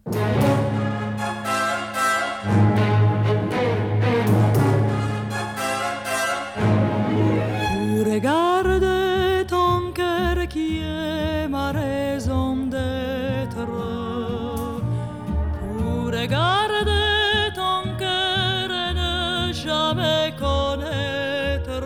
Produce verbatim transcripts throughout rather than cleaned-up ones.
Regarde ton cœur qui est ma raison d'être. Pour regarder ton cœur et ne jamais connaître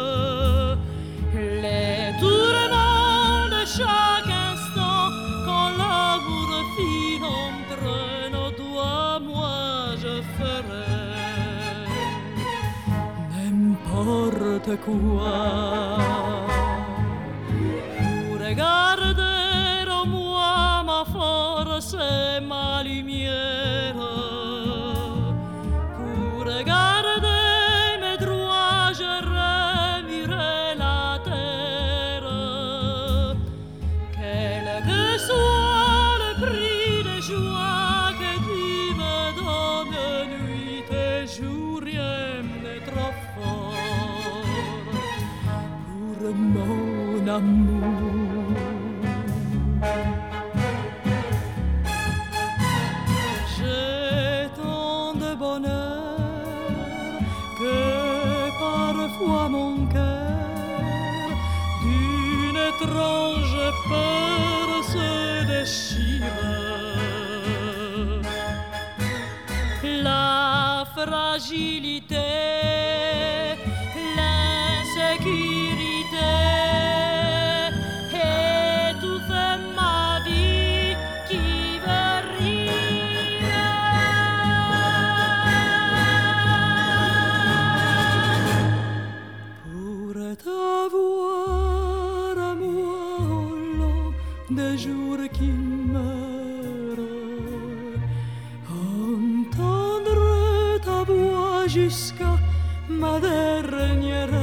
les tourments de chaque instant quand l'amour file entre nos doigts, moi je ferai n'importe quoi pour regarder en moi ma force et ma lumière, pour regarder mes droits je remuerai la terre, quel que soit le prix de joie que tu me donnes nuit et jour, rien n'est trop fort pour mon amour. J'ai tant de bonheur que parfois mon cœur d'une étrange peur se déchire. La fragilité, l'insécurité étouffent ma vie qui veut rire. Pour t'avoir à moi au long des jours qui meurent, entendre ta voix jusqu'à ma dernière